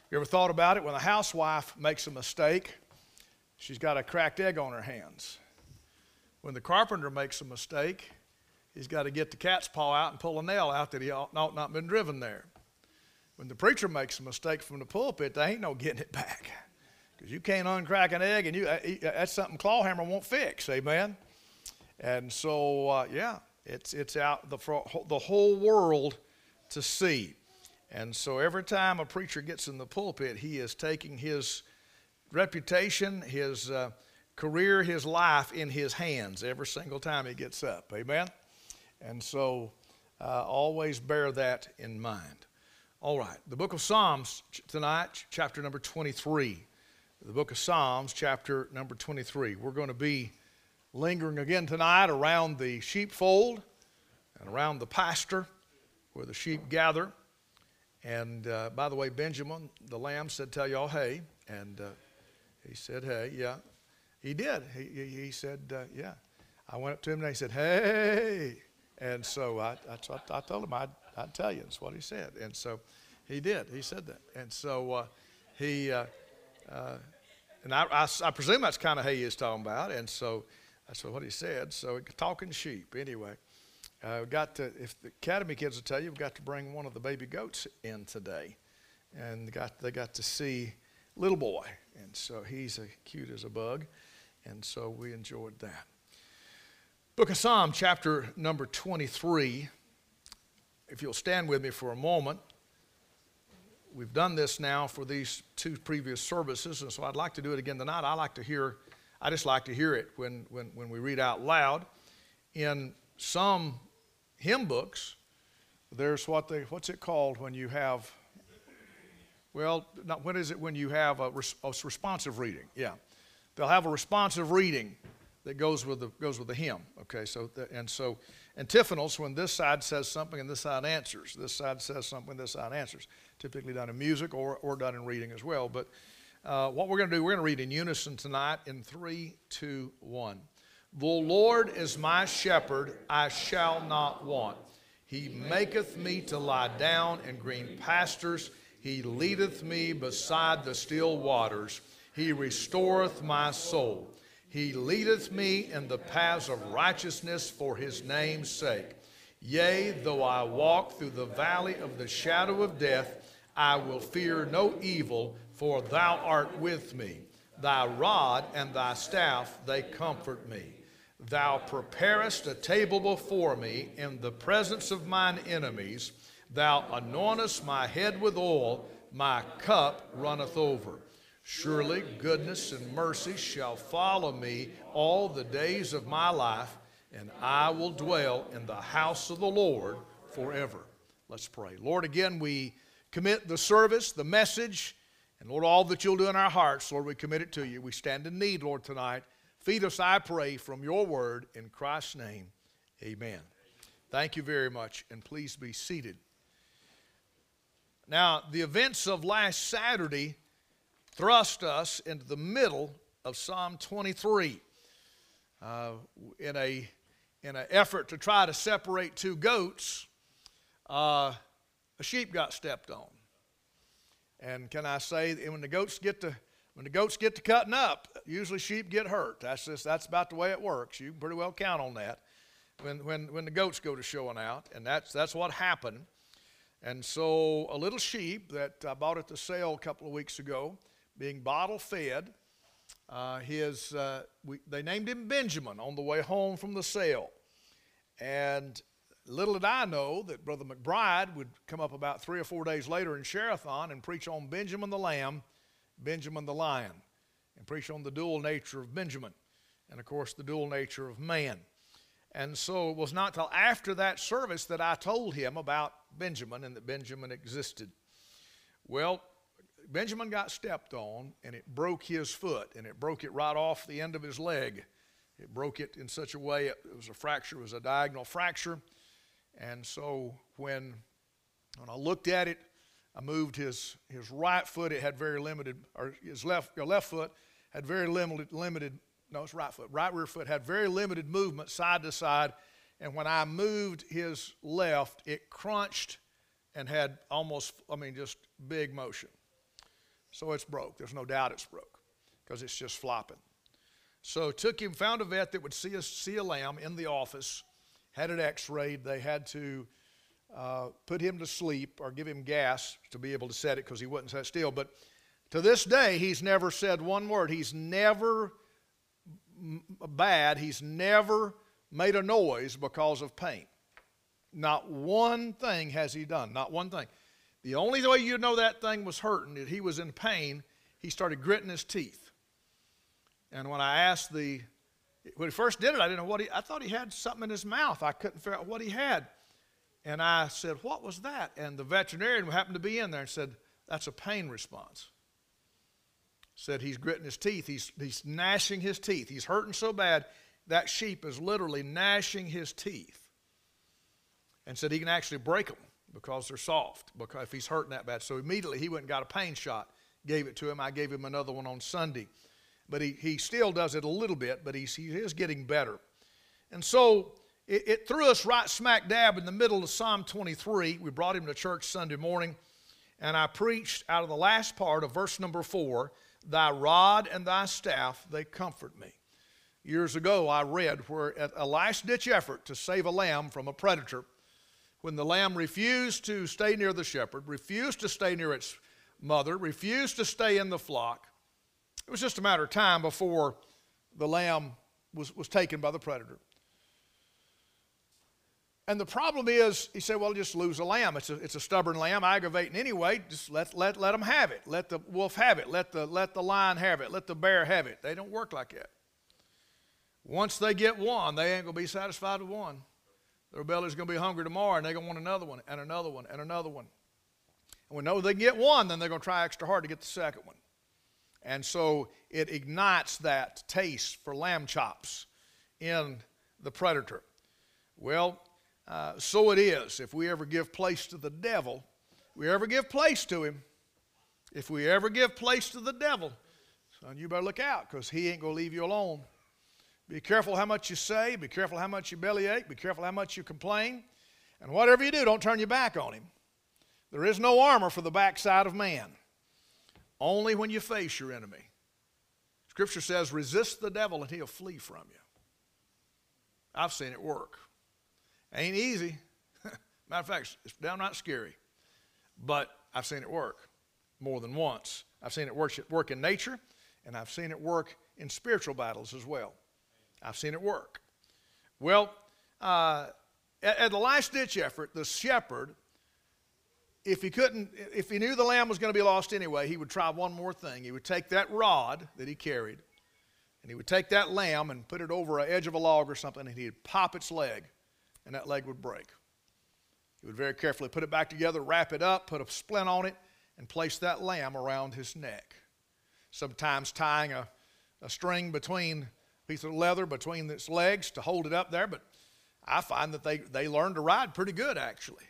You ever thought about it? When a housewife makes a mistake, she's got a cracked egg on her hands. When the carpenter makes a mistake, he's got to get the cat's paw out and pull a nail out that he ought not been driven there. When the preacher makes a mistake from the pulpit, there ain't no getting it back. Because you can't uncrack an egg, and that's something Clawhammer won't fix, amen? And so, it's out for the whole world to see. And so every time a preacher gets in the pulpit, he is taking his reputation, his career, his life in his hands every single time he gets up. Amen? And so always bear that in mind. All right, the book of Psalms tonight, chapter number 23. The book of Psalms, chapter number 23. We're going to be lingering again tonight around the sheepfold and around the pasture where the sheep gather. And by the way, Benjamin, the lamb, said, tell y'all hey. And he said, hey, yeah. He did. He said, yeah. I went up to him and he said, hey. And so I told him I'd tell you. That's what he said. And so he did. He said that. And so and I presume that's kind of hey he's talking about. And so that's what he said. So talking sheep anyway. If the academy kids will tell you, we've got to bring one of the baby goats in today. And they got to see little boy. And so he's as cute as a bug. And so we enjoyed that. Book of Psalm, chapter number 23. If you'll stand with me for a moment. We've done this now for these two previous services. And so I'd like to do it again tonight. I just like to hear it when we read out loud. In some hymn books, there's what's it called when you have, what is it when you have a responsive reading? Yeah, they'll have a responsive reading that goes with the hymn. Okay, so antiphonals, when this side says something and this side answers. This side says something, this side answers. Typically done in music or done in reading as well. But what we're going to do, we're going to read in unison tonight in 3, 2, 1. The Lord is my shepherd, I shall not want. He maketh me to lie down in green pastures. He leadeth me beside the still waters. He restoreth my soul. He leadeth me in the paths of righteousness for his name's sake. Yea, though I walk through the valley of the shadow of death, I will fear no evil, for thou art with me. Thy rod and thy staff, they comfort me. Thou preparest a table before me in the presence of mine enemies. Thou anointest my head with oil, my cup runneth over. Surely goodness and mercy shall follow me all the days of my life, and I will dwell in the house of the Lord forever. Let's pray. Lord, again, we commit the service, the message, and Lord, all that you'll do in our hearts, Lord, we commit it to you. We stand in need, Lord, tonight. Feed us, I pray, from your word in Christ's name. Amen. Thank you very much, and please be seated. Now, the events of last Saturday thrust us into the middle of Psalm 23 in an effort to try to separate two goats. A sheep got stepped on, and can I say, when the goats get to cutting up, usually sheep get hurt. That's about the way it works. You can pretty well count on that when the goats go to showing out, and that's what happened. And so a little sheep that I bought at the sale a couple of weeks ago, being bottle fed, they named him Benjamin on the way home from the sale. And little did I know that Brother McBride would come up about 3 or 4 days later in Sherathon and preach on Benjamin the lamb, Benjamin the lion, and preach on the dual nature of Benjamin and, of course, the dual nature of man. And so it was not till after that service that I told him about Benjamin and that Benjamin existed. Well, Benjamin got stepped on, and it broke his foot, and it broke it right off the end of his leg. It broke it in such a way, it was a fracture, it was a diagonal fracture. And so when I looked at it, I moved his right foot. It had very limited, or his left foot had very limited. No, it's right foot. Right rear foot had very limited movement side to side. And when I moved his left, it crunched and had just big motion. So it's broke. There's no doubt it's broke because it's just flopping. So took him, found a vet that would see a lamb in the office, had it x-rayed. They had to put him to sleep or give him gas to be able to set it because he wouldn't sit still. But to this day, he's never said one word. He's never bad. He's never made a noise because of pain. Not one thing has he done. Not one thing. The only way you know that thing was hurting, that he was in pain, he started gritting his teeth. And when I asked when he first did it, I didn't know I thought he had something in his mouth. I couldn't figure out what he had. And I said, what was that? And the veterinarian happened to be in there and said, that's a pain response. Said he's gritting his teeth. He's gnashing his teeth. He's hurting so bad, that sheep is literally gnashing his teeth. And said he can actually break them because they're soft, because if he's hurting that bad. So immediately he went and got a pain shot, gave it to him. I gave him another one on Sunday. But he still does it a little bit, but he is getting better. And so it threw us right smack dab in the middle of Psalm 23. We brought him to church Sunday morning, and I preached out of the last part of verse number 4, thy rod and thy staff, they comfort me. Years ago, I read where at a last-ditch effort to save a lamb from a predator, when the lamb refused to stay near the shepherd, refused to stay near its mother, refused to stay in the flock, it was just a matter of time before the lamb was taken by the predator. And the problem is, he said, well, just lose a lamb. It's a stubborn lamb, aggravating anyway. Just let them have it. Let the wolf have it. Let the lion have it. Let the bear have it. They don't work like that. Once they get one, they ain't going to be satisfied with one. Their belly's going to be hungry tomorrow, and they're going to want another one, and another one, and another one. And when they know they can get one, then they're going to try extra hard to get the second one. And so it ignites that taste for lamb chops in the predator. Well, so it is. If we ever give place to the devil, we ever give place to him, if we ever give place to the devil, son, you better look out, because he ain't going to leave you alone. Be careful how much you say. Be careful how much you bellyache. Be careful how much you complain. And whatever you do, don't turn your back on him. There is no armor for the backside of man. Only when you face your enemy. Scripture says, resist the devil and he'll flee from you. I've seen it work. Ain't easy. Matter of fact, it's downright scary. But I've seen it work more than once. I've seen it work in nature, and I've seen it work in spiritual battles as well. I've seen it work. Well, at the last-ditch effort, the shepherd, if he knew the lamb was going to be lost anyway, he would try one more thing. He would take that rod that he carried, and he would take that lamb and put it over an edge of a log or something, and he'd pop its leg, and that leg would break. He would very carefully put it back together, wrap it up, put a splint on it, and place that lamb around his neck. Sometimes tying a string between a piece of leather between its legs to hold it up there, but I find that they learn to ride pretty good, actually.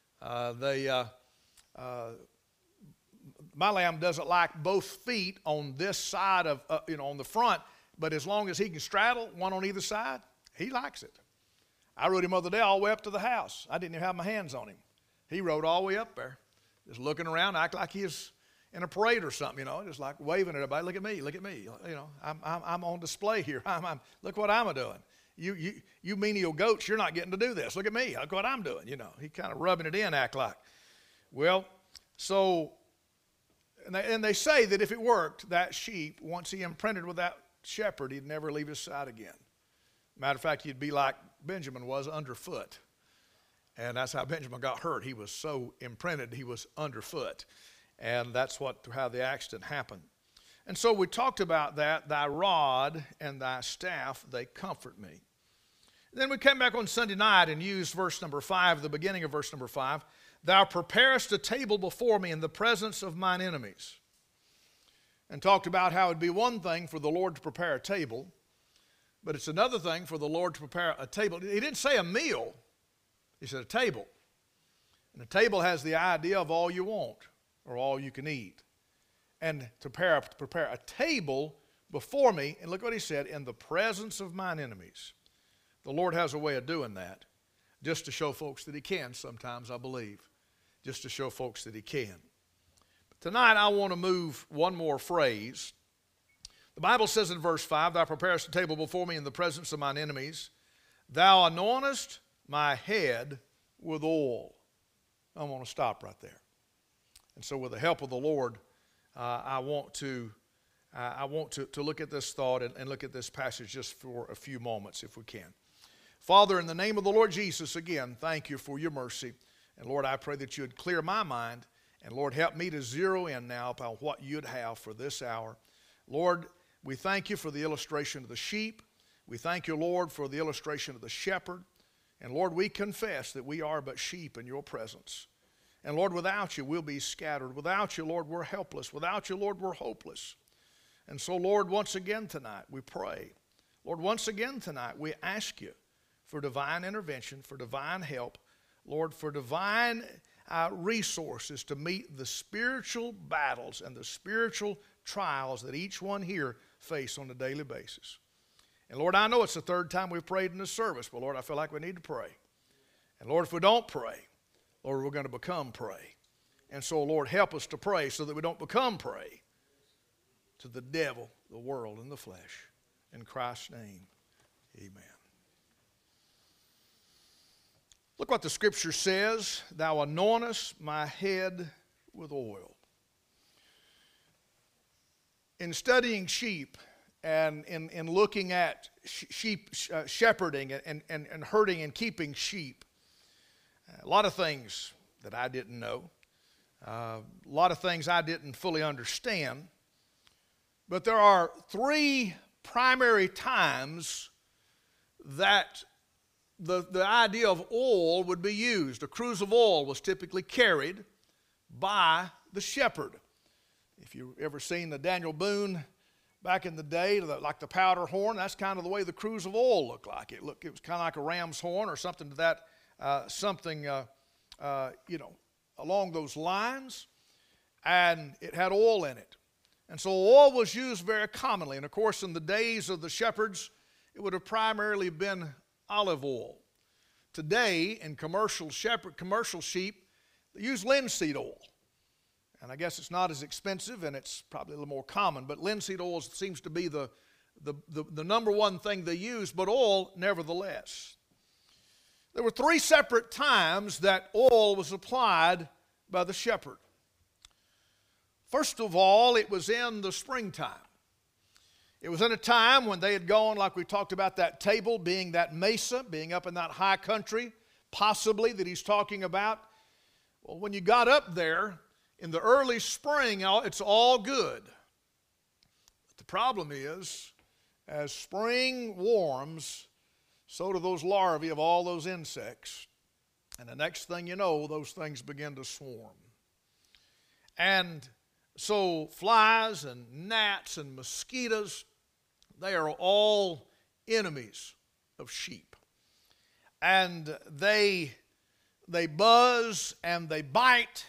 My lamb doesn't like both feet on this side of, on the front, but as long as he can straddle one on either side, he likes it. I rode him the other day all the way up to the house. I didn't even have my hands on him. He rode all the way up there, just looking around, act like he was in a parade or something, just like waving at everybody. Look at me, look at me. I'm on display here. Look what I'm doing. You menial goats, you're not getting to do this. Look at me, look what I'm doing. He kind of rubbing it in, act like. Well, so, and they say that if it worked, that sheep, once he imprinted with that shepherd, he'd never leave his side again. Matter of fact, he'd be like Benjamin was underfoot. And that's how Benjamin got hurt. He was so imprinted, he was underfoot. And that's how the accident happened. And so we talked about that, thy rod and thy staff, they comfort me. Then we came back on Sunday night and used verse number 5, the beginning of verse number 5. Thou preparest a table before me in the presence of mine enemies. And talked about how it would be one thing for the Lord to prepare a table, but it's another thing for the Lord to prepare a table. He didn't say a meal. He said a table. And a table has the idea of all you want or all you can eat. And to prepare a table before me, and look what he said, in the presence of mine enemies. The Lord has a way of doing that, just to show folks that he can sometimes, I believe. Just to show folks that he can. Tonight I want to move one more phrase. The Bible says in verse 5, Thou preparest a table before me in the presence of mine enemies. Thou anointest my head with oil. I want to stop right there. And so with the help of the Lord, I want to look at this thought and look at this passage just for a few moments if we can. Father, in the name of the Lord Jesus, again, thank you for your mercy. And Lord, I pray that you would clear my mind. And Lord, help me to zero in now upon what you'd have for this hour. Lord, we thank you for the illustration of the sheep. We thank you, Lord, for the illustration of the shepherd. And Lord, we confess that we are but sheep in your presence. And Lord, without you, we'll be scattered. Without you, Lord, we're helpless. Without you, Lord, we're hopeless. And so, Lord, once again tonight, we pray. Lord, once again tonight, we ask you for divine intervention, for divine help. Lord, for divine resources to meet the spiritual battles and the spiritual trials that each one here face on a daily basis. And Lord, I know it's the third time we've prayed in this service, but Lord, I feel like we need to pray. And Lord, if we don't pray, Lord, we're going to become prey. And so, Lord, help us to pray so that we don't become prey to the devil, the world, and the flesh. In Christ's name, amen. Look what the Scripture says. Thou anointest my head with oil. In studying sheep and in looking at sheep shepherding and herding and keeping sheep, a lot of things that I didn't know, a lot of things I didn't fully understand, but there are three primary times that the idea of oil would be used. A cruse of oil was typically carried by the shepherd. If you've ever seen the Daniel Boone back in the day, like the powder horn, that's kind of the way the cruse of oil looked like. It was kind of like a ram's horn or something to that, along those lines, and it had oil in it. And so oil was used very commonly. And of course, in the days of the shepherds, it would have primarily been olive oil. Today, in commercial sheep, they use linseed oil. And I guess it's not as expensive and it's probably a little more common, but linseed oil seems to be the number one thing they use, but oil nevertheless. There were three separate times that oil was applied by the shepherd. First of all, it was in the springtime. It was in a time when they had gone, like we talked about, that table being that mesa, being up in that high country, possibly that he's talking about. Well, when you got up there in the early spring, it's all good. But the problem is, as spring warms, so do those larvae of all those insects. And the next thing you know, those things begin to swarm. And so flies and gnats and mosquitoes, they are all enemies of sheep. And they buzz and they bite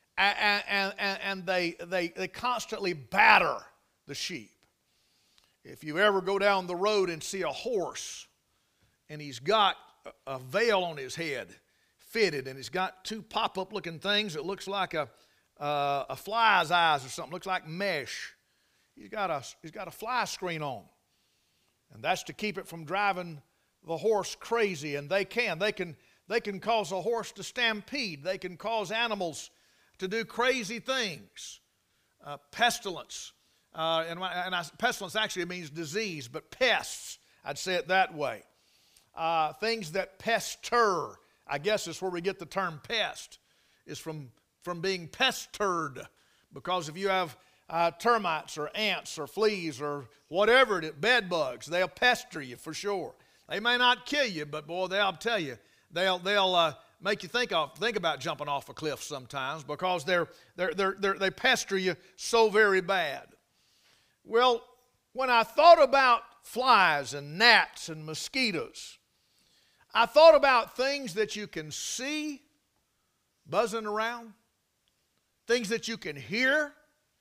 and they constantly batter the sheep. If you ever go down the road and see a horse and he's got a veil on his head fitted and he's got two pop-up looking things that looks like a fly's eyes or something, looks like mesh. He's got a fly screen on. And that's to keep it from driving the horse crazy. And they can cause a horse to stampede. They can cause animals to do crazy things. Pestilence. Pestilence actually means disease, but pests, I'd say it that way. Things that pester, I guess is where we get the term pest, is from being pestered. Because if you have termites or ants or fleas or whatever it is, bed bugs, they'll pester you for sure. They may not kill you, but boy, they'll tell you, they'll make you think about jumping off a cliff sometimes because they pester you so very bad. Well, when I thought about flies and gnats and mosquitoes, I thought about things that you can see buzzing around, things that you can hear.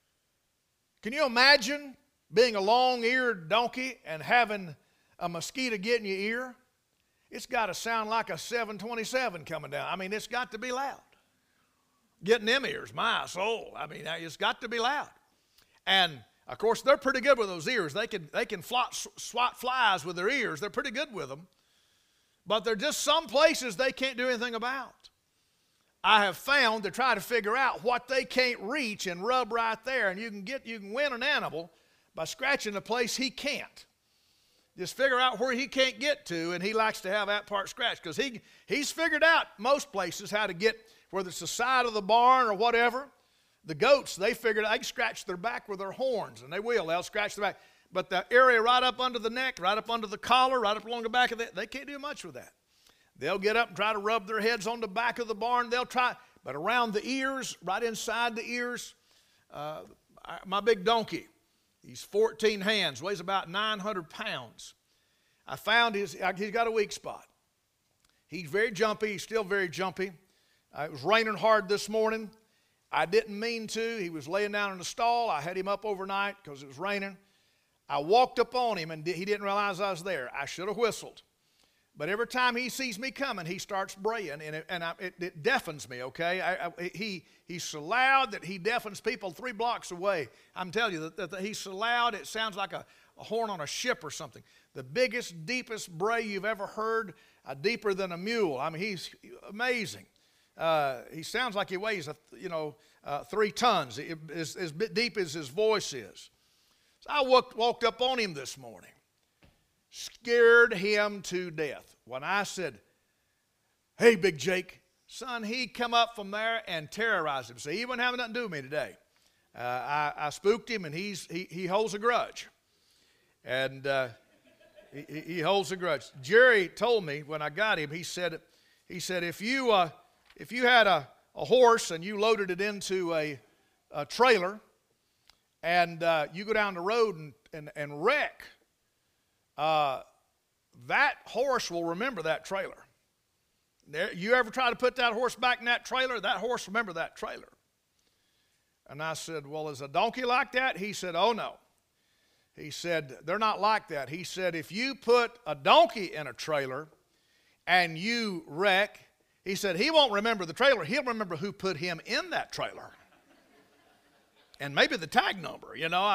Can you imagine being a long-eared donkey and having a mosquito get in your ear? It's got to sound like a 727 coming down. I mean, it's got to be loud. getting them ears. My soul. I mean, it's got to be loud. And of course, they're pretty good with those ears. They can swat flies with their ears. They're pretty good with them. But there are just some places they can't do anything about. I have found to try to figure out what they can't reach and rub right there. And you can win an animal by scratching a place he can't. Just figure out where he can't get to, and he likes to have that part scratched because he's figured out most places how to get, whether it's the side of the barn or whatever. The goats, they figured out they can scratch their back with their horns, and they'll scratch their back. But the area right up under the neck, right up under the collar, right up along the back of it, they can't do much with that. They'll get up and try to rub their heads on the back of the barn. They'll try, but around the ears, right inside the ears, my big donkey, he's 14 hands, weighs about 900 pounds. I found he's got a weak spot. He's very jumpy. He's still very jumpy. It was raining hard this morning. I didn't mean to. He was laying down in the stall. I had him up overnight because it was raining. I walked up on him, and he didn't realize I was there. I should have whistled. But every time he sees me coming, he starts braying, and it deafens me, okay? He's so loud that he deafens people 3 blocks away. I'm telling you, that he's so loud, it sounds like a horn on a ship or something. The biggest, deepest bray you've ever heard, deeper than a mule. I mean, he's amazing. He sounds like he weighs, 3 tons, as deep as his voice is. So I walked up on him this morning. Scared him to death. When I said, "Hey, Big Jake," son, he come up from there and terrorized him. So he wasn't having nothing to do with me today. I spooked him, and he holds a grudge. And he holds a grudge. Jerry told me when I got him, he said, if you had a horse and you loaded it into a trailer, and you go down the road and wreck, that horse will remember that trailer. You ever try to put that horse back in that trailer? That horse remember that trailer. And I said, "Well, is a donkey like that?" He said, "Oh, no." He said, "They're not like that." He said, "If you put a donkey in a trailer and you wreck," he said, "he won't remember the trailer. He'll remember who put him in that trailer. And maybe the tag number,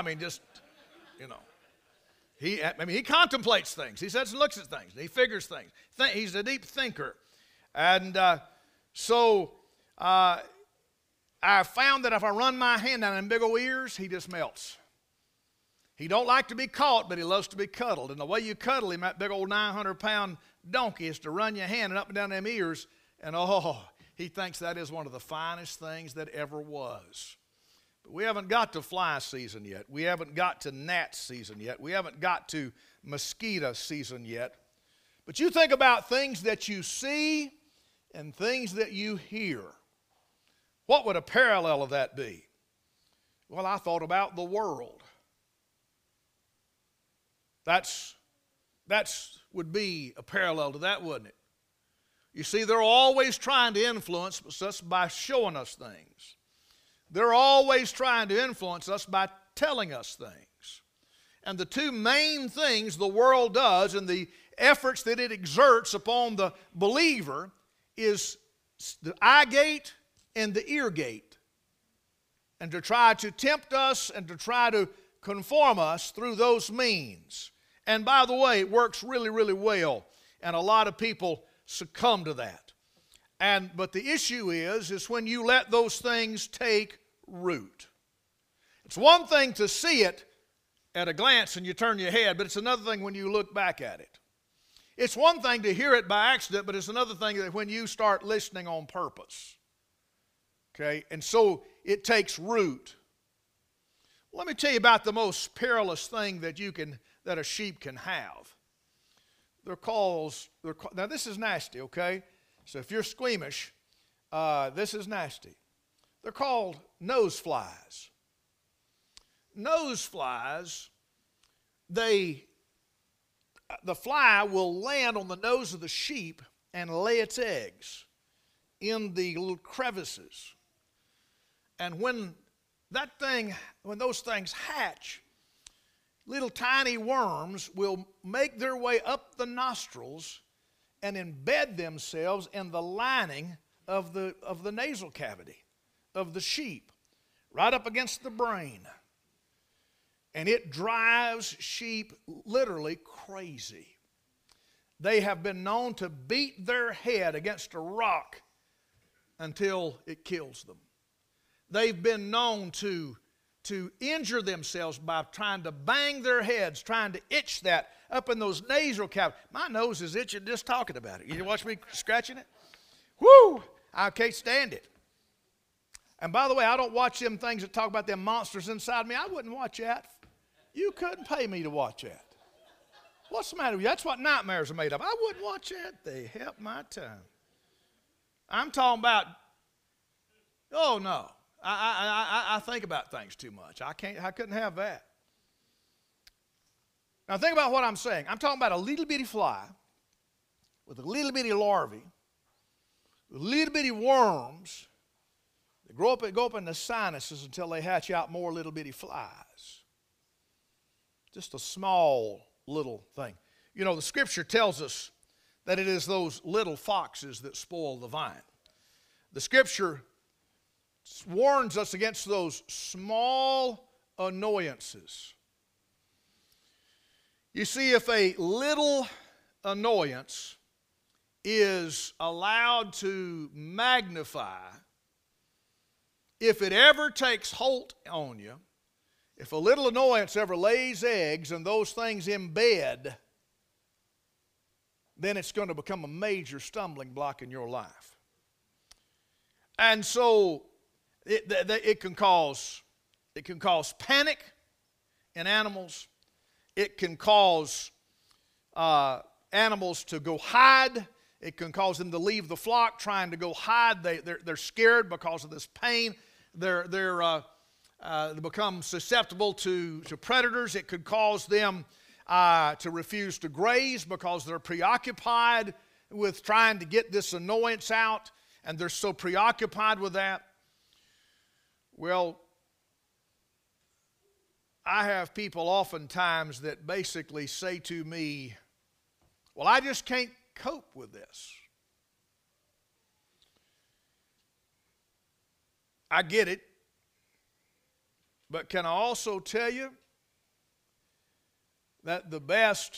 He contemplates things. He sits and looks at things. He figures things. He's a deep thinker. And so I found that if I run my hand down in big old ears, he just melts. He don't like to be caught, but he loves to be cuddled. And the way you cuddle him, that big old 900-pound donkey, is to run your hand up and down them ears. And he thinks that is one of the finest things that ever was. But we haven't got to fly season yet. We haven't got to gnat season yet. We haven't got to mosquito season yet. But you think about things that you see and things that you hear. What would a parallel of that be? Well, I thought about the world. That's would be a parallel to that, wouldn't it? You see, they're always trying to influence us by showing us things. They're always trying to influence us by telling us things. And the two main things the world does and the efforts that it exerts upon the believer is the eye gate and the ear gate. And to try to tempt us and to try to conform us through those means. And by the way, it works really, really well. And a lot of people succumb to that. But the issue is when you let those things take root. It's one thing to see it at a glance and you turn your head, but it's another thing when you look back at it. It's one thing to hear it by accident, but it's another thing that when you start listening on purpose. Okay? And so it takes root. Let me tell you about the most perilous thing that a sheep can have. Now this is nasty, okay? So if you're squeamish, this is nasty. They're called nose flies. Nose flies, the fly will land on the nose of the sheep and lay its eggs in the little crevices. And when those things hatch, little tiny worms will make their way up the nostrils and embed themselves in the lining of the nasal cavity. of the sheep, right up against the brain. And it drives sheep literally crazy. They have been known to beat their head against a rock until it kills them. They've been known to injure themselves by trying to bang their heads, trying to itch that up in those nasal cavities. My nose is itching just talking about it. You watch me scratching it? Whoo! I can't stand it. And by the way, I don't watch them things that talk about them monsters inside me. I wouldn't watch that. You couldn't pay me to watch that. What's the matter with you? That's what nightmares are made of. I wouldn't watch that. They help my time. I'm talking about, oh no. I think about things too much. I couldn't have that. Now think about what I'm saying. I'm talking about a little bitty fly with a little bitty larvae, with little bitty worms that go up in the sinuses until they hatch out more little bitty flies. Just a small little thing. You know, the scripture tells us that it is those little foxes that spoil the vine. The scripture warns us against those small annoyances. You see, if a little annoyance is allowed to magnify, if it ever takes hold on you, if a little annoyance ever lays eggs and those things embed, then it's going to become a major stumbling block in your life. And so it can cause panic in animals. It can cause animals to go hide. It can cause them to leave the flock trying to go hide. They're scared because of this pain. They become susceptible to predators. It could cause them to refuse to graze because they're preoccupied with trying to get this annoyance out, and they're so preoccupied with that. Well, I have people oftentimes that basically say to me, well, I just can't cope with this. I get it, but can I also tell you that the best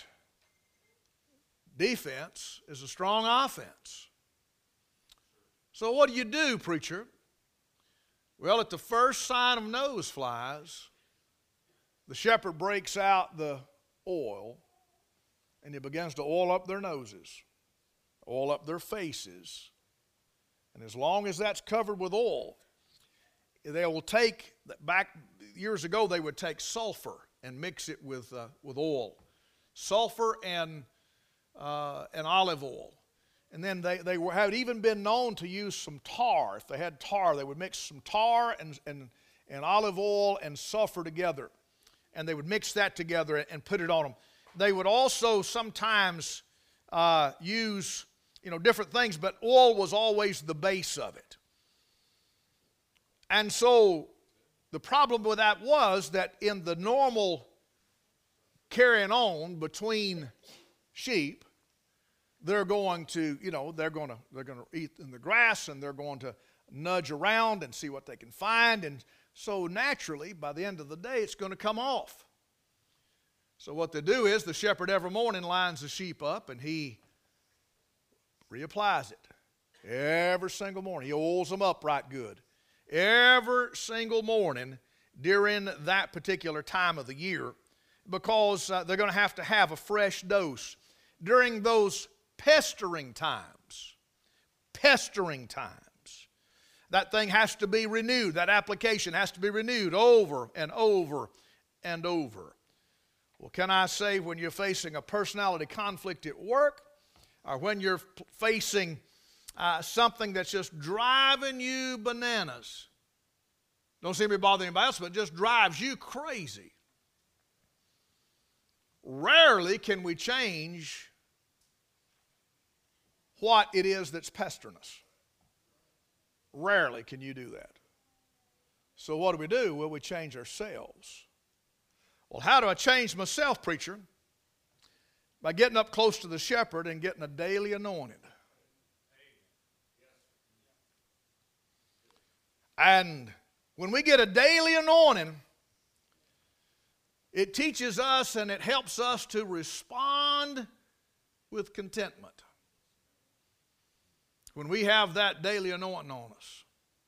defense is a strong offense? So what do, preacher? Well, at the first sign of nose flies, the shepherd breaks out the oil and he begins to oil up their noses, oil up their faces. And as long as that's covered with oil, they will take, back years ago, they would take sulfur and mix it with oil. Sulfur and olive oil. And then they had even been known to use some tar. If they had tar, they would mix some tar and olive oil and sulfur together. And they would mix that together and put it on them. They would also sometimes use, different things, but oil was always the base of it. And so the problem with that was that in the normal carrying on between sheep, they're going to eat in the grass, and they're going to nudge around and see what they can find. And so naturally, by the end of the day, it's going to come off. So what they do is the shepherd every morning lines the sheep up, and he reapplies it. Every single morning. He oils them up right good. Every single morning during that particular time of the year, because they're going to have a fresh dose. During those pestering times, that thing has to be renewed. That application has to be renewed over and over and over. Well, can I say, when you're facing a personality conflict at work, or when you're facing something that's just driving you bananas, don't seem to be bothering anybody else, but just drives you crazy, rarely can we change what it is that's pestering us. Rarely can you do that. So what do? Well, we change ourselves. Well, how do I change myself, preacher? By getting up close to the shepherd and getting a daily anointing. And when we get a daily anointing, it teaches us and it helps us to respond with contentment. When we have that daily anointing on us.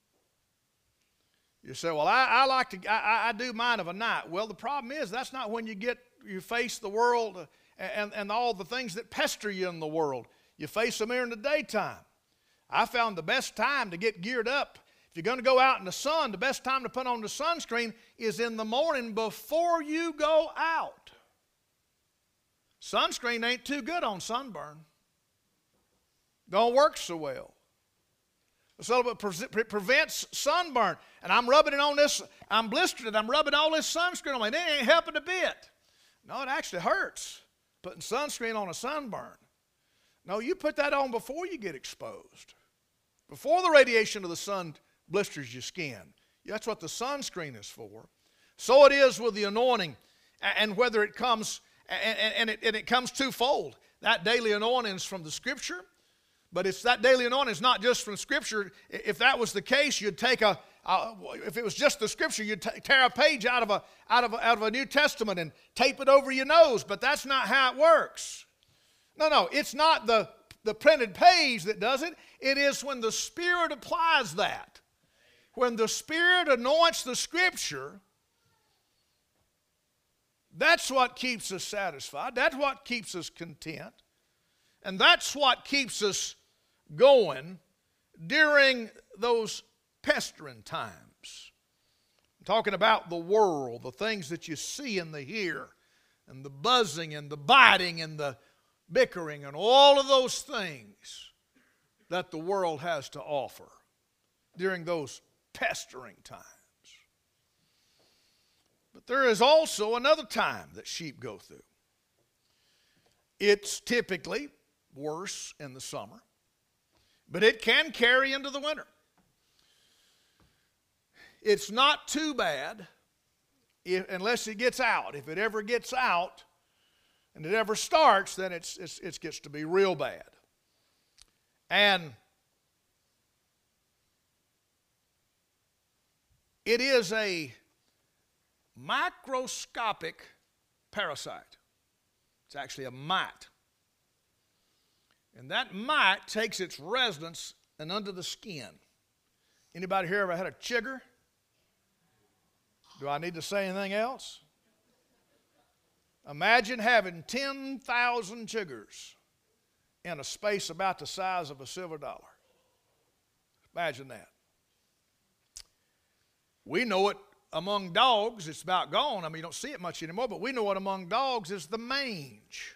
You say, well, I do mine of a night. Well, the problem is that's not when you face the world and all the things that pester you in the world. You face them here in the daytime. I found the best time to get geared up. If you're going to go out in the sun, the best time to put on the sunscreen is in the morning before you go out. Sunscreen ain't too good on sunburn. Don't work so well. So it prevents sunburn. And I'm rubbing it on this, I'm blistered and I'm rubbing all this sunscreen on me. It ain't helping a bit. No, it actually hurts putting sunscreen on a sunburn. No, you put that on before you get exposed. Before the radiation of the sun blisters your skin. That's what the sunscreen is for. So it is with the anointing. And whether it comes, and it comes twofold. That daily anointing is from the Scripture. But it's that daily anointing is not just from Scripture. If that was the case, you'd take if it was just the Scripture, you'd tear a page out of a New Testament and tape it over your nose. But that's not how it works. No, it's not the printed page that does it. It is when the Spirit applies that. When the Spirit anoints the Scripture, that's what keeps us satisfied. That's what keeps us content. And that's what keeps us going during those pestering times. I'm talking about the world, the things that you see and the hear, and the buzzing and the biting and the bickering and all of those things that the world has to offer during those pestering times. But there is also another time that sheep go through. It's typically worse in the summer, but it can carry into the winter. It's not too bad unless it gets out. If it ever gets out and it ever starts, then it gets to be real bad. And it is a microscopic parasite. It's actually a mite. And that mite takes its residence and under the skin. Anybody here ever had a chigger? Do I need to say anything else? Imagine having 10,000 chiggers in a space about the size of a silver dollar. Imagine that. We know it among dogs. It's about gone. I mean, you don't see it much anymore, but we know it among dogs is the mange.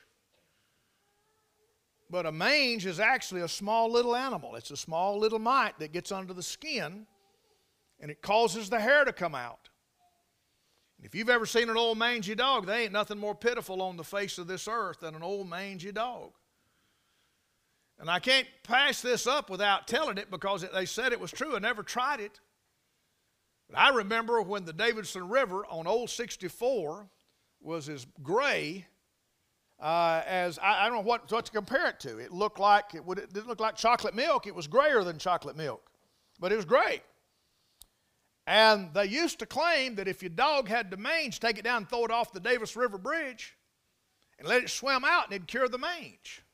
But a mange is actually a small little animal. It's a small little mite that gets under the skin, and it causes the hair to come out. And if you've ever seen an old mangy dog, there ain't nothing more pitiful on the face of this earth than an old mangy dog. And I can't pass this up without telling it because they said it was true. I never tried it. But I remember when the Davidson River on Old 64 was as gray as I don't know what to compare it to. It didn't look like chocolate milk. It was grayer than chocolate milk, but it was gray. And they used to claim that if your dog had the mange, take it down and throw it off the Davis River Bridge and let it swim out and it'd cure the mange.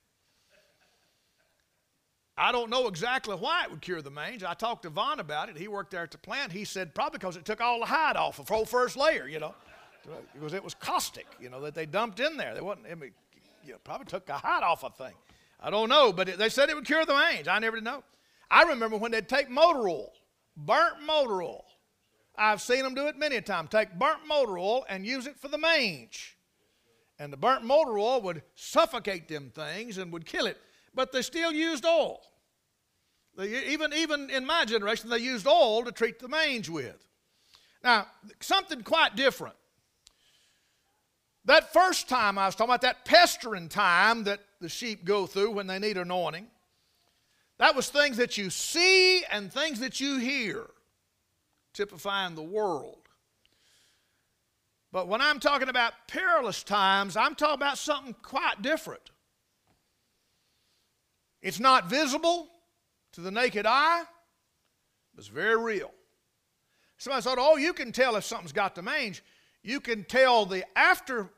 I don't know exactly why it would cure the mange. I talked to Vaughn about it. He worked there at the plant. He said probably because it took all the hide off the whole first layer, because it was caustic, that they dumped in there. Probably took the hide off a thing. I don't know, but they said it would cure the mange. I never did know. I remember when they'd take motor oil, burnt motor oil. I've seen them do it many a time. Take burnt motor oil and use it for the mange. And the burnt motor oil would suffocate them things and would kill it. But they still used oil. Even in my generation, they used oil to treat the mange with. Now, something quite different. That first time I was talking about, that pestering time that the sheep go through when they need anointing, that was things that you see and things that you hear, typifying the world. But when I'm talking about perilous times, I'm talking about something quite different. It's not visible to the naked eye, but it's very real. Somebody thought, oh, you can tell if something's got the mange. You can tell the after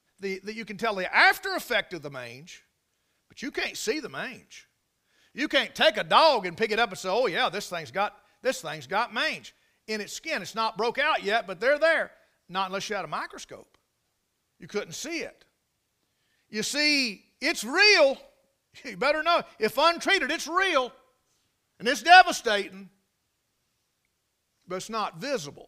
effect of the mange, but you can't see the mange. You can't take a dog and pick it up and say, oh yeah, this thing's got mange in its skin. It's not broke out yet, but they're there. Not unless you had a microscope. You couldn't see it. You see, it's real. You better know. If untreated, it's real. And it's devastating. But it's not visible.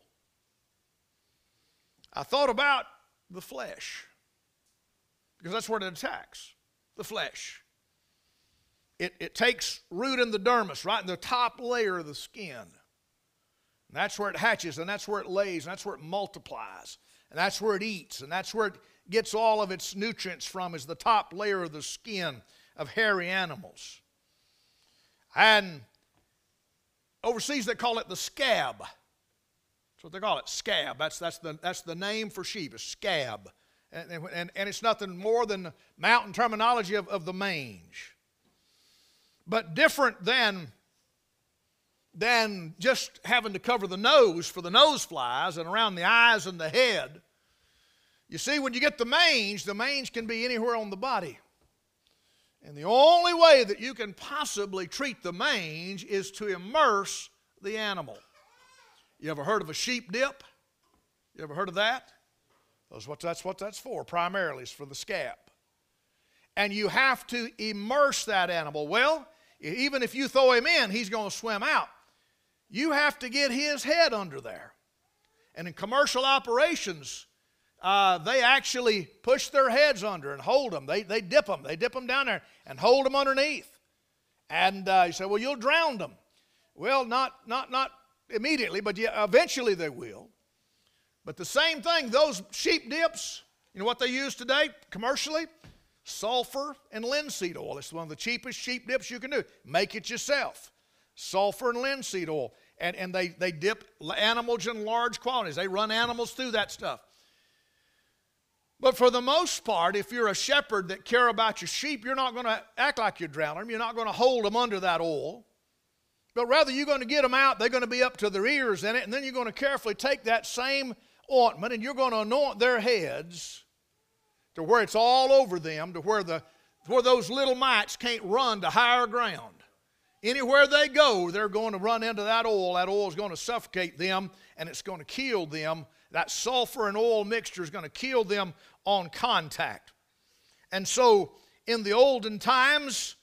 I thought about the flesh. Because that's where it attacks. The flesh. It takes root in the dermis, right in the top layer of the skin. And that's where it hatches, and that's where it lays, and that's where it multiplies. And that's where it eats, and that's where it gets all of its nutrients from, is the top layer of the skin of hairy animals. And overseas they call it the scab. That's what they call it, scab. That's the name for sheep, a scab. And it's nothing more than the mountain terminology of the mange. But different than just having to cover the nose for the nose flies and around the eyes and the head. You see, when you get the mange can be anywhere on the body. And the only way that you can possibly treat the mange is to immerse the animal. You ever heard of a sheep dip? You ever heard of that? That's what that's for, primarily. It's for the scab. And you have to immerse that animal. Well, even if you throw him in, he's going to swim out. You have to get his head under there. And in commercial operations, they actually push their heads under and hold them. They dip them. They dip them down there and hold them underneath. And you say, well, you'll drown them. Well, not immediately, but eventually they will. But the same thing, those sheep dips, you know what they use today commercially? Sulfur and linseed oil. It's one of the cheapest sheep dips you can do. Make it yourself. Sulfur and linseed oil. And they dip animals in large quantities. They run animals through that stuff. But for the most part, if you're a shepherd that care about your sheep, you're not going to act like you're drowning them. You're not going to hold them under that oil. But rather, you're going to get them out. They're going to be up to their ears in it. And then you're going to carefully take that same ointment and you're going to anoint their heads to where it's all over them, to where those little mites can't run to higher ground. Anywhere they go, they're going to run into that oil. That oil is going to suffocate them, and it's going to kill them. That sulfur and oil mixture is going to kill them on contact. And so, in the olden times,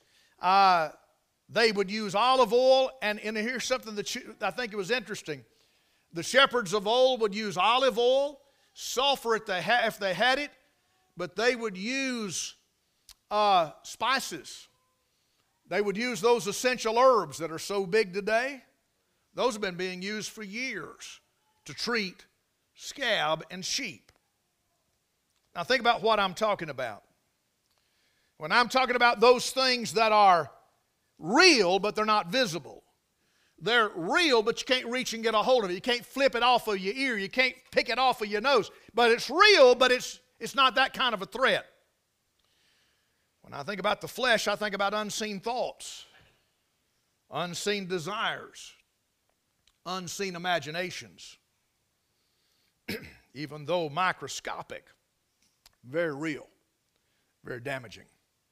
they would use olive oil, and here's something that I think it was interesting. The shepherds of old would use olive oil, sulfur if they had it, but they would use spices. They would use those essential herbs that are so big today. Those have been being used for years to treat scab and sheep. Now think about what I'm talking about. When I'm talking about those things that are real but they're not visible. They're real, but you can't reach and get a hold of it. You can't flip it off of your ear. You can't pick it off of your nose. But it's real, but it's not that kind of a threat. When I think about the flesh, I think about unseen thoughts, unseen desires, unseen imaginations. Even though microscopic, very real, very damaging.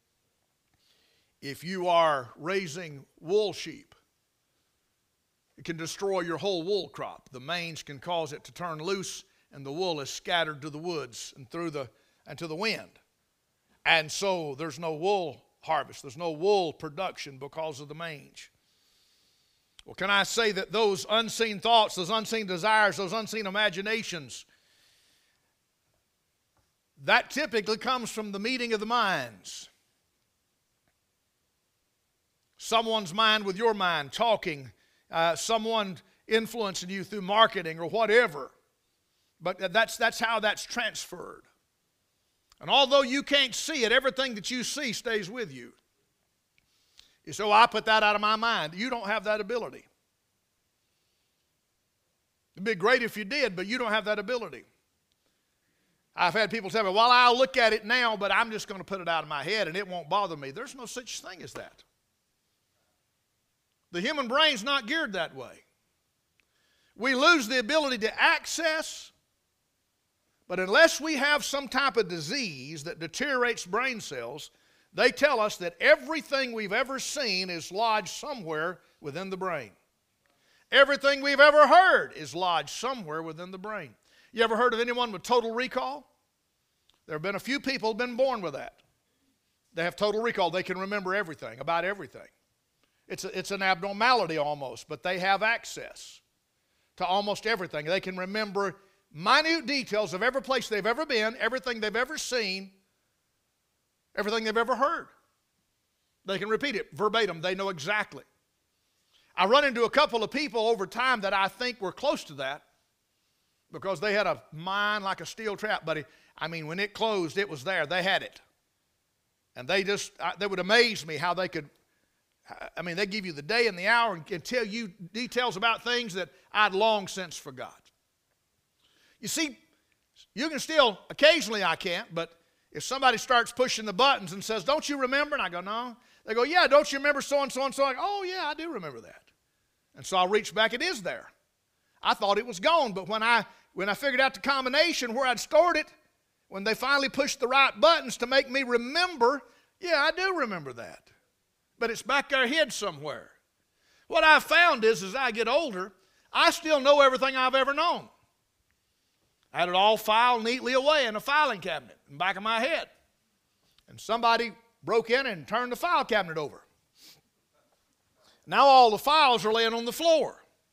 If you are raising wool sheep, it can destroy your whole wool crop. The mange can cause it to turn loose, and the wool is scattered to the woods and to the wind. And so there's no wool harvest. There's no wool production because of the mange. Well, can I say that those unseen thoughts, those unseen desires, those unseen imaginations, that typically comes from the meeting of the minds. Someone's mind with your mind, talking, someone influencing you through marketing or whatever. But that's how that's transferred. And although you can't see it, everything that you see stays with you. You say, well, I put that out of my mind. You don't have that ability. It'd be great if you did, but you don't have that ability. I've had people tell me, well, I'll look at it now, but I'm just going to put it out of my head and it won't bother me. There's no such thing as that. The human brain's not geared that way. We lose the ability to access, but unless we have some type of disease that deteriorates brain cells, they tell us that everything we've ever seen is lodged somewhere within the brain. Everything we've ever heard is lodged somewhere within the brain. You ever heard of anyone with total recall? There have been a few people been born with that. They have total recall. They can remember everything, about everything. It's an abnormality almost, but they have access to almost everything. They can remember minute details of every place they've ever been, everything they've ever seen, everything they've ever heard. They can repeat it verbatim. They know exactly. I run into a couple of people over time that I think were close to that because they had a mind like a steel trap, buddy. I mean, when it closed, it was there. They had it. And they would amaze me how they could, I mean, they give you the day and the hour and tell you details about things that I'd long since forgot. You see, you can still, occasionally I can't, but if somebody starts pushing the buttons and says, don't you remember? And I go, no. They go, yeah, don't you remember so-and-so and so? I go, oh, yeah, I do remember that. And so I'll reach back, it is there. I thought it was gone, but when I figured out the combination where I'd stored it, when they finally pushed the right buttons to make me remember, yeah, I do remember that. But it's back there hid somewhere. What I've found is as I get older, I still know everything I've ever known. I had it all filed neatly away in a filing cabinet in the back of my head. And somebody broke in and turned the file cabinet over. Now all the files are laying on the floor.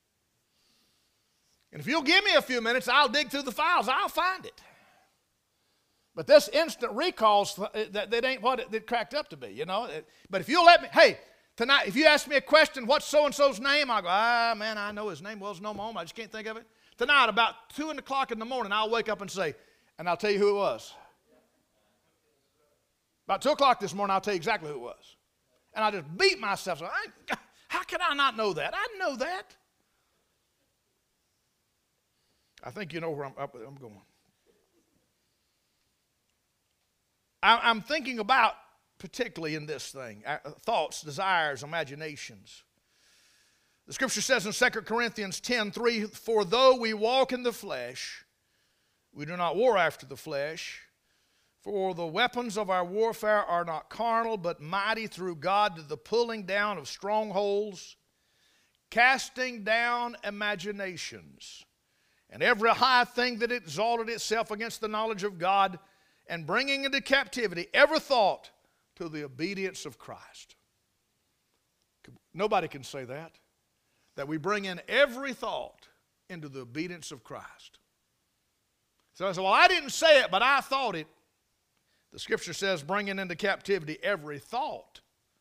And if you'll give me a few minutes, I'll dig through the files. I'll find it. But this instant recalls, that ain't what it cracked up to be, you know. But if you'll let me, hey, tonight, if you ask me a question, what's so-and-so's name? I'll go, man, I know his name. Well, it's no moment. I just can't think of it. Tonight, about 2 o'clock in the morning, I'll wake up and say, and I'll tell you who it was. About 2 o'clock this morning, I'll tell you exactly who it was. And I just beat myself. So how can I not know that? I know that. I think you know where I'm going. I'm thinking about, particularly in this thing, thoughts, desires, imaginations. The scripture says in 2 Corinthians 10:3, for though we walk in the flesh, we do not war after the flesh. For the weapons of our warfare are not carnal, but mighty through God to the pulling down of strongholds, casting down imaginations, and every high thing that exalted itself against the knowledge of God, and bringing into captivity every thought to the obedience of Christ. Nobody can say that we bring in every thought into the obedience of Christ. So I said, well, I didn't say it, but I thought it. The scripture says bringing into captivity every thought.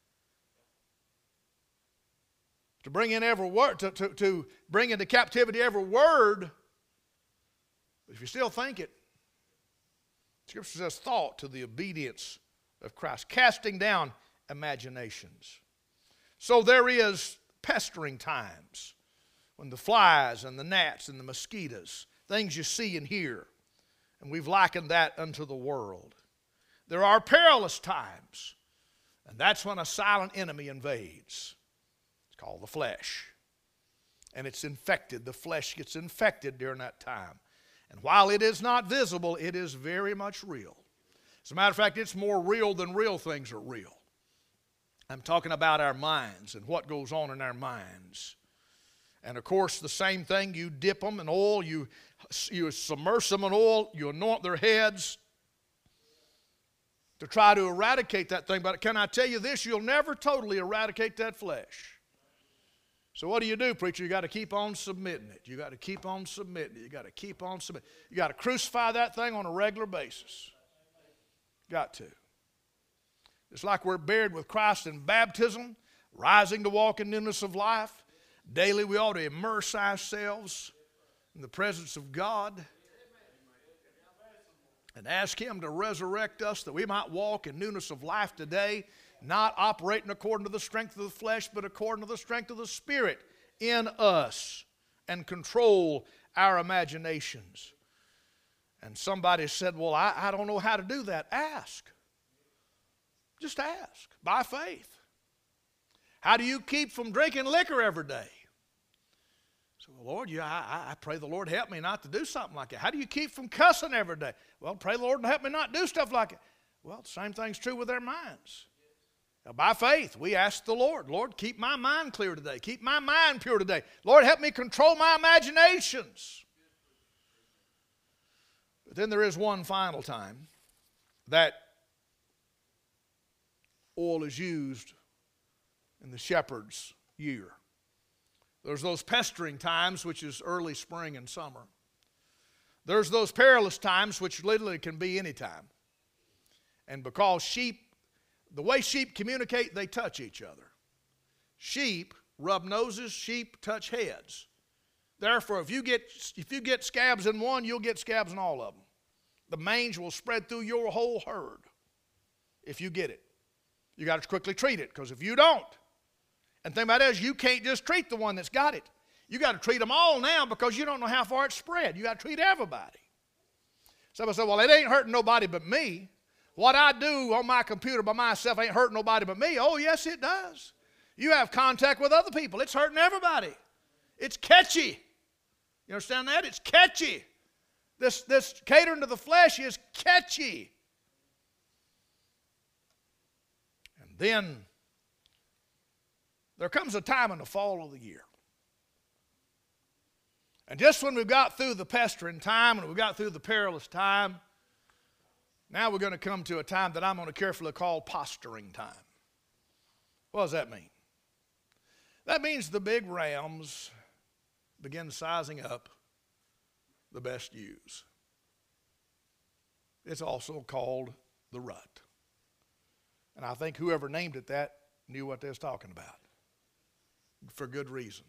To bring in every word, to bring into captivity every word. But if you still think it, scripture says thought to the obedience of Christ, casting down imaginations. So there is pestering times when the flies and the gnats and the mosquitoes, things you see and hear, and we've likened that unto the world. There are perilous times, and that's when a silent enemy invades. It's called the flesh, and it's infected. The flesh gets infected during that time. And while it is not visible, it is very much real. As a matter of fact, it's more real than real things are real. I'm talking about our minds and what goes on in our minds. And of course, the same thing, you dip them in oil, you submerge them in oil, you anoint their heads to try to eradicate that thing. But can I tell you this? You'll never totally eradicate that flesh. So what do, preacher? You got to keep on submitting it. You got to keep on submitting it. You got to keep on submitting. You got to crucify that thing on a regular basis. Got to. It's like we're buried with Christ in baptism, rising to walk in newness of life. Daily we ought to immerse ourselves in the presence of God and ask Him to resurrect us that we might walk in newness of life today, not operating according to the strength of the flesh, but according to the strength of the Spirit in us, and control our imaginations. And somebody said, well, I don't know how to do that. Ask. Just ask, by faith. How do you keep from drinking liquor every day? So, Lord, I pray the Lord help me not to do something like that. How do you keep from cussing every day? Well, pray the Lord to help me not do stuff like it. Well, the same thing's true with our minds. Now, by faith, we ask the Lord, Lord, keep my mind clear today. Keep my mind pure today. Lord, help me control my imaginations. But then there is one final time that oil is used in the shepherd's year. There's those pestering times, which is early spring and summer. There's those perilous times, which literally can be any time. And because sheep, the way sheep communicate, they touch each other. Sheep rub noses, sheep touch heads. Therefore, if you get scabs in one, you'll get scabs in all of them. The mange will spread through your whole herd if you get it. You got to quickly treat it, because if you don't, and the thing about it is, you can't just treat the one that's got it. You got to treat them all now, because you don't know how far it's spread. You got to treat everybody. Somebody said, well, it ain't hurting nobody but me. What I do on my computer by myself ain't hurting nobody but me. Oh, yes, it does. You have contact with other people. It's hurting everybody. It's catchy. You understand that? It's catchy. This catering to the flesh is catchy. And then there comes a time in the fall of the year. And just when we've got through the pestering time and we've got through the perilous time, now we're going to come to a time that I'm going to carefully call posturing time. What does that mean? That means the big rams begin sizing up the best ewes. It's also called the rut. And I think whoever named it that knew what they was talking about, for good reason.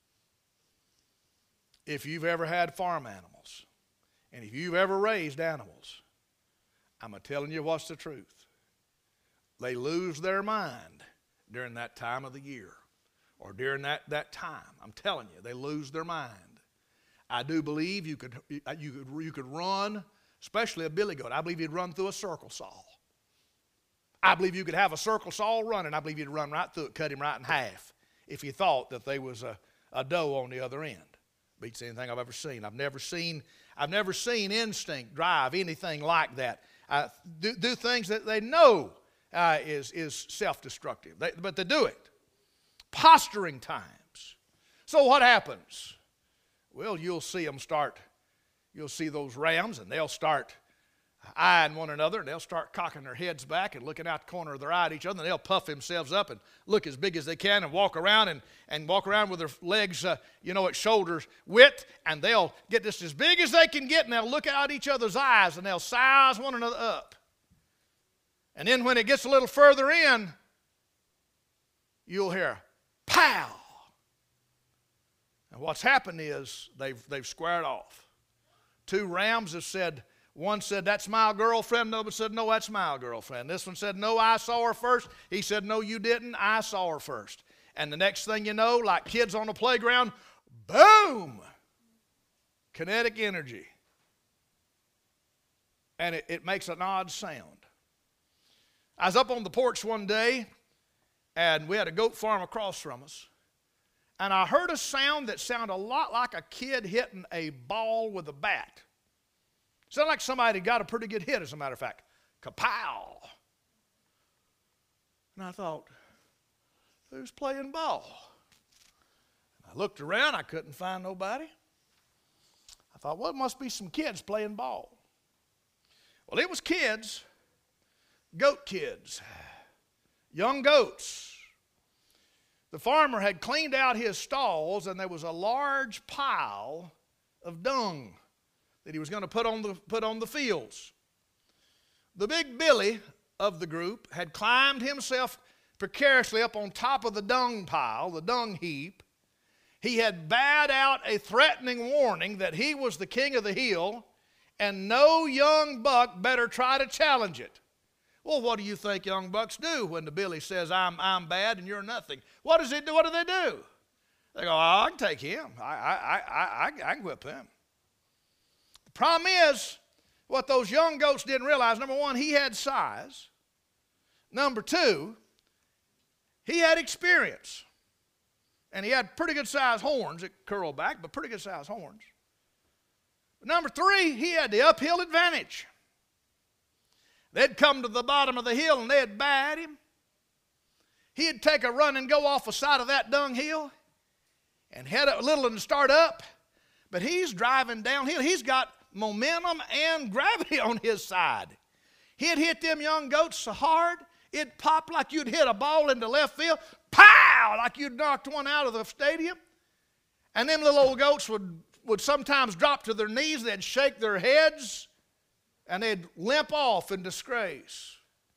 If you've ever had farm animals, and if you've ever raised animals, I'm telling you what's the truth. They lose their mind during that time of the year, or during that time. I'm telling you, they lose their mind. I do believe you could run, especially a billy goat. I believe you'd run through a circle saw. I believe you could have a circle saw running. I believe you'd run right through it, cut him right in half, if you thought that there was a doe on the other end. Beats anything I've ever seen. I've never seen instinct drive anything like that. Do things that they know is self-destructive, but they do it. Posturing times. So what happens? Well, you'll see those rams, and they'll start eyeing one another, and they'll start cocking their heads back and looking out the corner of their eye at each other, and they'll puff themselves up and look as big as they can and walk around and walk around with their legs, at shoulders width, and they'll get just as big as they can get, and they'll look out each other's eyes, and they'll size one another up. And then when it gets a little further in, you'll hear, pow! And what's happened is they've squared off. Two rams have said, one said, that's my girlfriend. Another said, no, that's my girlfriend. This one said, no, I saw her first. He said, no, you didn't. I saw her first. And the next thing you know, like kids on the playground, boom! Kinetic energy. And it makes an odd sound. I was up on the porch one day, and we had a goat farm across from us. And I heard a sound that sounded a lot like a kid hitting a ball with a bat. Sounded like somebody got a pretty good hit, as a matter of fact. Kapow! And I thought, who's playing ball? I looked around, I couldn't find nobody. I thought, well, it must be some kids playing ball. Well, it was kids, goat kids, young goats. The farmer had cleaned out his stalls, and there was a large pile of dung that he was going to put on the fields. The big Billy of the group had climbed himself precariously up on top of the dung pile, the dung heap. He had bade out a threatening warning that he was the king of the hill, and no young buck better try to challenge it. Well, what do you think young bucks do when the Billy says, I'm bad and you're nothing? What does it do? What do? They go, oh, I can take him. I can whip him. The problem is, what those young goats didn't realize, number one, he had size. Number two, he had experience. And he had pretty good sized horns that curled back, but pretty good sized horns. But number 3, he had the uphill advantage. They'd come to the bottom of the hill and they'd bite him. He'd take a run and go off the side of that dunghill and head a little and start up. But he's driving downhill. He's got momentum and gravity on his side. He'd hit them young goats so hard, it'd pop like you'd hit a ball into left field. Pow! Like you'd knocked one out of the stadium. And them little old goats would sometimes drop to their knees. They'd shake their heads. And they'd limp off in disgrace.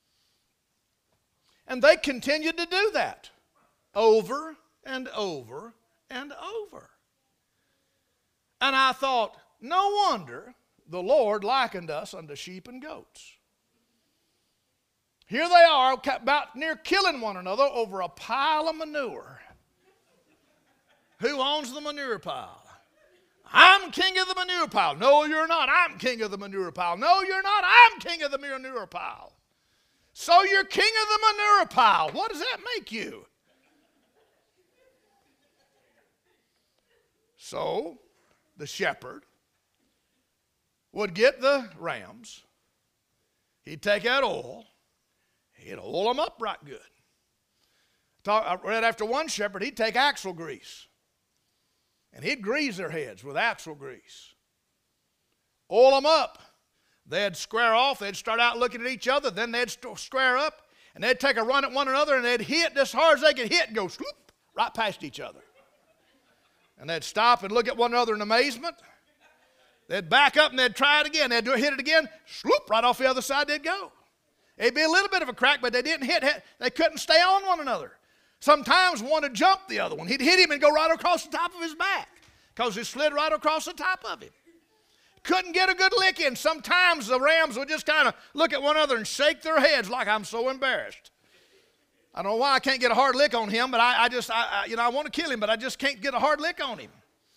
And they continued to do that over and over and over. And I thought, no wonder the Lord likened us unto sheep and goats. Here they are, about near killing one another over a pile of manure. Who owns the manure pile? I'm king of the manure pile. No, you're not. I'm king of the manure pile. No, you're not. I'm king of the manure pile. So you're king of the manure pile. What does that make you? So the shepherd would get the rams. He'd take out oil. He'd oil them up right good. I read after one shepherd, he'd take axle grease. And he'd grease their heads with axle grease. Oil them up. They'd square off. They'd start out looking at each other. Then they'd square up. And they'd take a run at one another. And they'd hit as hard as they could hit and go swoop right past each other. And they'd stop and look at one another in amazement. They'd back up and they'd try it again. They'd hit it again. Swoop, right off the other side they'd go. It'd be a little bit of a crack, but they didn't hit. They couldn't stay on one another. Sometimes one would jump the other one. He'd hit him and go right across the top of his back because he slid right across the top of him. Couldn't get a good lick in. Sometimes the rams would just kind of look at one another and shake their heads like, I'm so embarrassed. I don't know why I can't get a hard lick on him, but I want to kill him, but I just can't get a hard lick on him.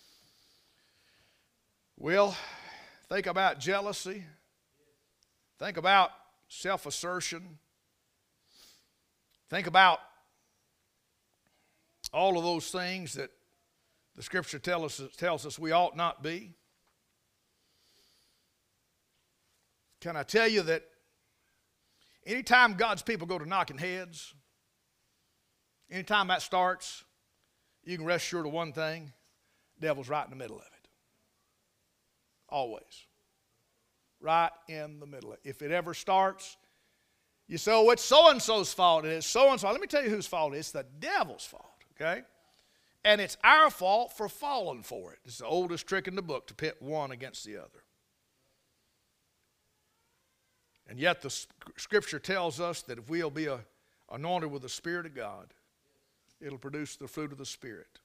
Well, think about jealousy. Think about self-assertion. Think about all of those things that the Scripture tells us we ought not be. Can I tell you that anytime God's people go to knocking heads, anytime that starts, you can rest assured of one thing: the devil's right in the middle of it. Always. Right in the middle of it. If it ever starts, you say, oh, it's so-and-so's fault. It is so-and-so. Let me tell you whose fault it is. It's the devil's fault. Okay? And it's our fault for falling for it. It's the oldest trick in the book, to pit one against the other. And yet the Scripture tells us that if we'll be anointed with the Spirit of God, it'll produce the fruit of the Spirit.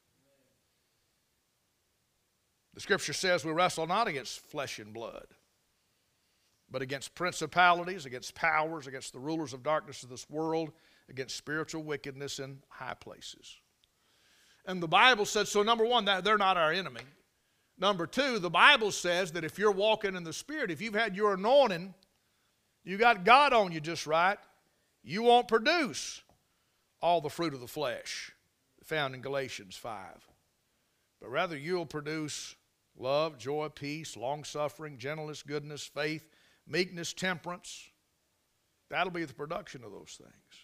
The Scripture says we wrestle not against flesh and blood, but against principalities, against powers, against the rulers of darkness of this world, against spiritual wickedness in high places. And the Bible says, so number one, that they're not our enemy. Number two, the Bible says that if you're walking in the Spirit, if you've had your anointing, you got God on you just right, you won't produce all the fruit of the flesh found in Galatians 5. But rather you'll produce love, joy, peace, long-suffering, gentleness, goodness, faith, meekness, temperance. That'll be the production of those things.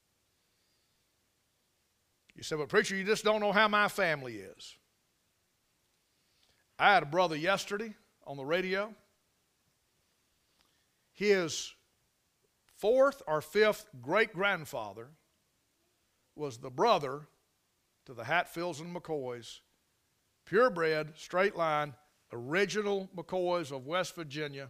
You say, well, preacher, you just don't know how my family is. I had a brother yesterday on the radio. His fourth or fifth great-grandfather was the brother to the Hatfields and McCoys, purebred, straight line, original McCoys of West Virginia,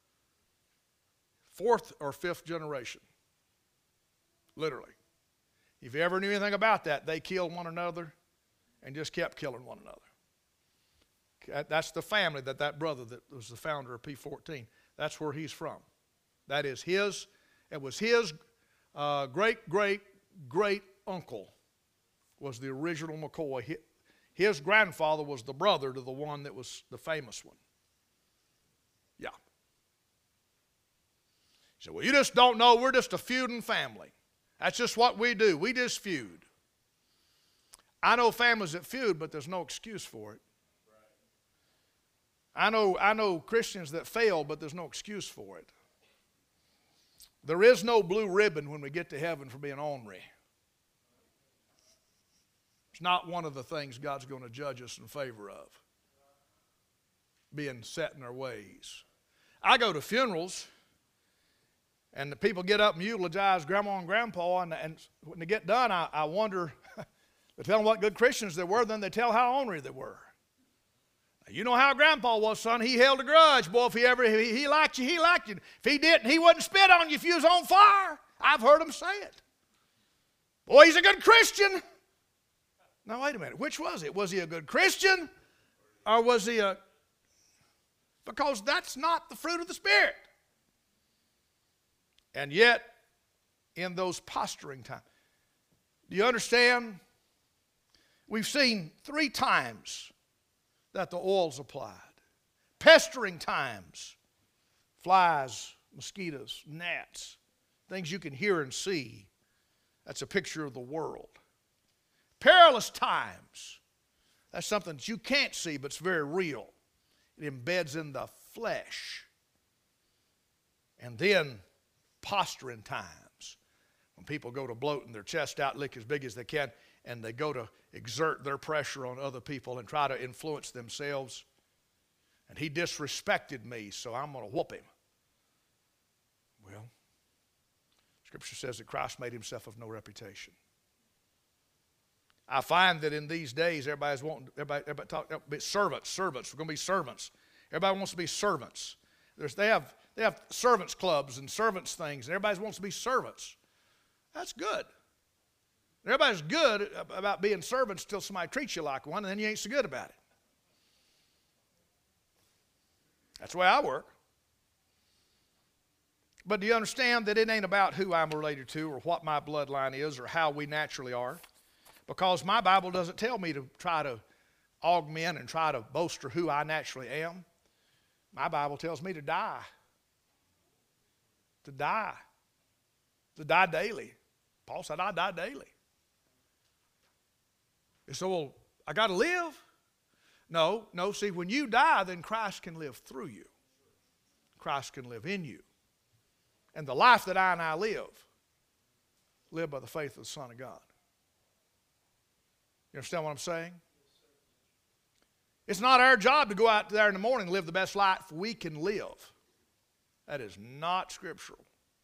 fourth or fifth generation, literally. If you ever knew anything about that, they killed one another and just kept killing one another. That's the family that brother that was the founder of P14, that's where he's from. That is his, it was his great uncle was the original McCoy. His grandfather was the brother to the one that was the famous one. Yeah. He said, well, you just don't know, we're just a feuding family. That's just what we do. We just feud. I know families that feud, but there's no excuse for it. I know Christians that fail, but there's no excuse for it. There is no blue ribbon when we get to heaven for being ornery. It's not one of the things God's going to judge us in favor of, being set in our ways. I go to funerals, and the people get up and eulogize Grandma and Grandpa, and when they get done, I wonder, they tell them what good Christians they were, then they tell how ornery they were. You know how Grandpa was, son. He held a grudge. Boy, if he liked you, he liked you. If he didn't, he wouldn't spit on you if you was on fire. I've heard him say it. Boy, he's a good Christian. Now, wait a minute. Which was it? Was he a good Christian? Or was he a... Because that's not the fruit of the Spirit. And yet, in those posturing times, do you understand? We've seen 3 times that the oil's applied. Pestering times, flies, mosquitoes, gnats, things you can hear and see. That's a picture of the world. Perilous times, that's something that you can't see, but it's very real. It embeds in the flesh. And then posturing times, when people go to bloating their chest out, lick as big as they can, and they go to exert their pressure on other people and try to influence themselves. And he disrespected me, so I'm going to whoop him. Well, Scripture says that Christ made himself of no reputation. I find that in these days, everybody talk servants. We're going to be servants. Everybody wants to be servants. They have servants clubs and servants things, and everybody wants to be servants. That's good. Everybody's good about being servants until somebody treats you like one, and then you ain't so good about it. That's the way I work. But do you understand that it ain't about who I'm related to or what my bloodline is or how we naturally are? Because my Bible doesn't tell me to try to augment and try to bolster who I naturally am. My Bible tells me to die. To die. To die daily. Paul said, I die daily. You say, well, I got to live. No, see, when you die, then Christ can live through you. Christ can live in you. And the life that I and I live by the faith of the Son of God. You understand what I'm saying? It's not our job to go out there in the morning and live the best life we can live. That is not scriptural.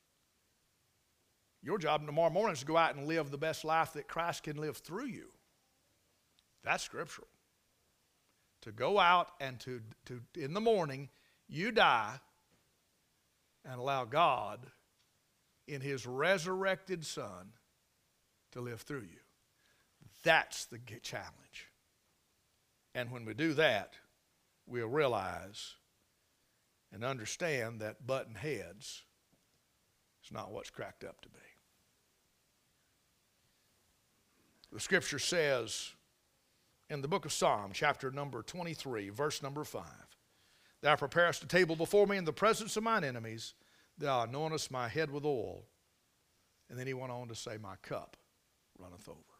Your job tomorrow morning is to go out and live the best life that Christ can live through you. That's scriptural. To go out and to in the morning, you die and allow God in his resurrected Son to live through you. That's the challenge. And when we do that, we'll realize and understand that button heads is not what's cracked up to be. The scripture says in the book of Psalm, chapter number 23, verse number 5, Thou preparest a table before me in the presence of mine enemies. Thou anointest my head with oil. And then he went on to say, My cup runneth over.